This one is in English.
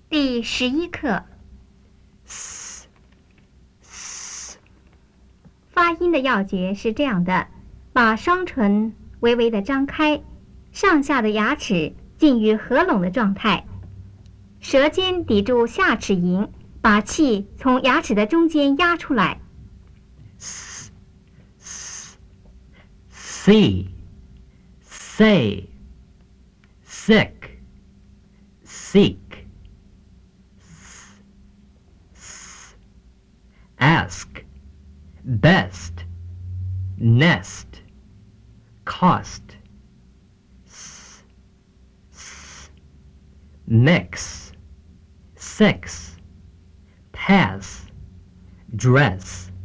第11课 s s 发音的要诀是这样的：把双唇微微的张开，上下的牙齿近于合拢的状态，舌尖抵住下齿龈，把气从牙齿的中间压出来。 s s see say sick seek ask best nest cost mix sex pass dress